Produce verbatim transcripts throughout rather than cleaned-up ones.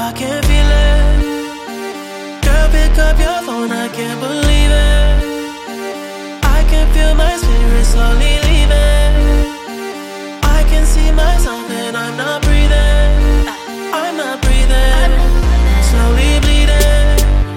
I can feel it. Girl, pick up your phone, I can't believe it. I can feel my spirit slowly leaving. I can see myself and I'm not breathing. I'm not breathing. Slowly bleeding.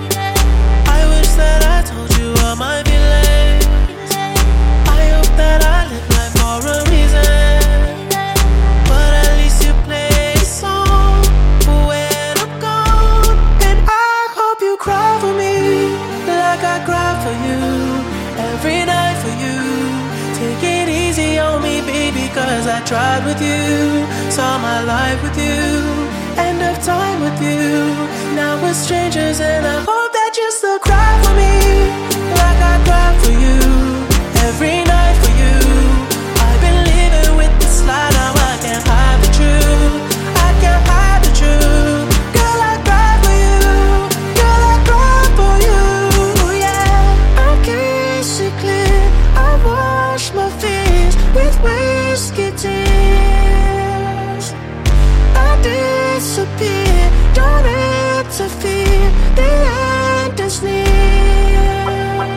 I wish that I told you all my feelings. I hope that I live life for a reason. But at least you play a song for when I'm gone. And I hope you cry for me like I cry for you. Every night for you. Take it easy on me, baby, cause I tried with you. Saw my life with you. End of time with you. Now we're strangers and I hope that you still cry for me like I cry for you. Every night for you. I've been living with this lie, now I can't hide the truth. I can't hide the truth. Girl, I cry for you. Girl, I cry for you. Yeah, I can't see clear. I wash my fears with whiskey tears. I disappear, don't interfere. The end is near.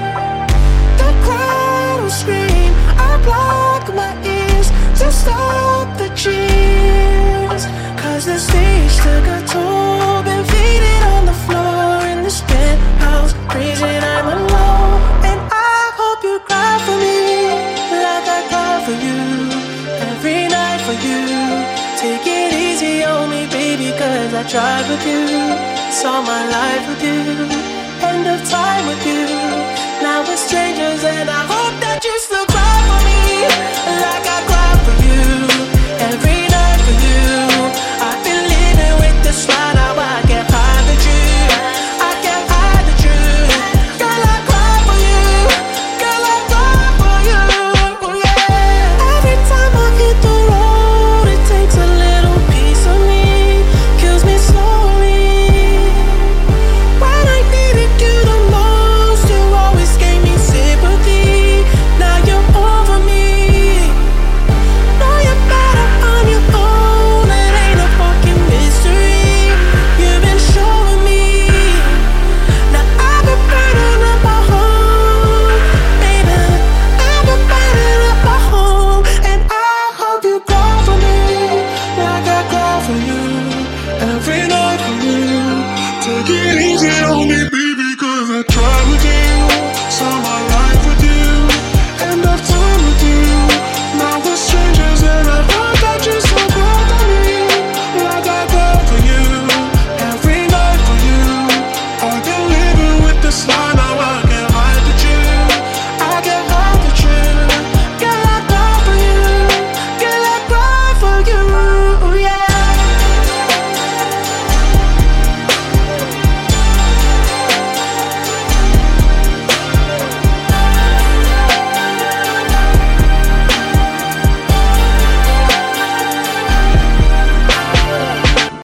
The crowd will scream. I block my ears to stop the cheers. Cause the stage took a toll. Been faded on the floor in this penthouse. Freezing, I'm alone. And I hope you cry for me like I cry for you. Every night for you. Take it easy on me, baby, cause I tried with you. Saw my life with you. End of time with you. Now we're strangers and I hope that you still cry for me like I cry for you. Every night for you. I've been living with this lie, now I can't hide the truth. I can't hide the truth. Girl, I cry for you. Girl, I cry for you. Yeah. Every time I hit the road, it takes a little piece of me. Kills me slowly. When I needed you the most, you always gave me sympathy. Now you're over me. Know you're better on your own. It ain't a fucking mystery. You've been showing me. Now I've been burning up my home, baby. I've been burning up my home. And I hope you cry for me like I cry for you. Every night for you. Take it easy on me, baby, cause I tried with you.